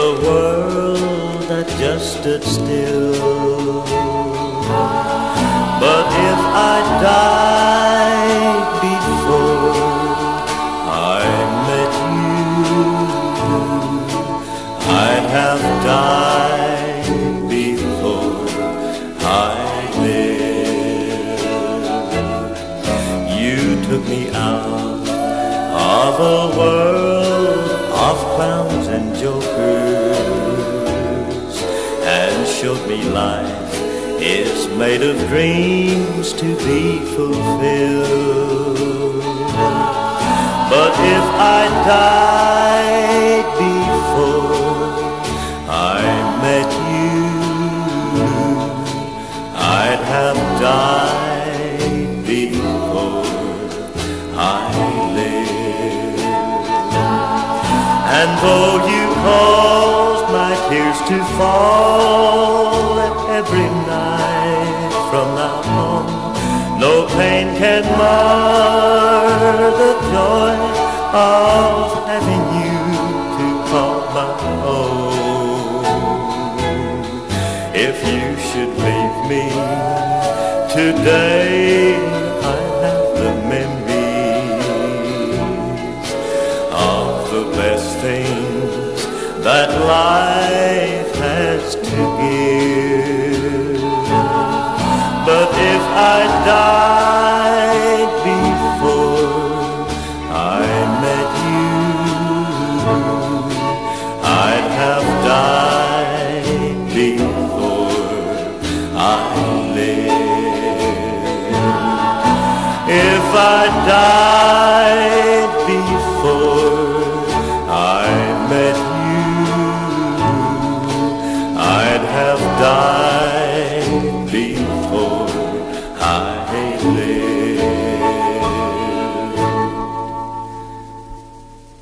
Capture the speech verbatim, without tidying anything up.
a world that just stood still. But if I died before I met you, I'd have died before I lived. You took me out of a world of clowns and jokers and showed me life is made of dreams to be fulfilled. But if I died before I met you, I'd have died before I lived. And though you caused my tears to fall every night from now on, no pain can mar the joy of having you to call my own. If you should leave me today, I have the memories of the best things that life has to give. But if I died before I met you, I'd have died before I lived. If I died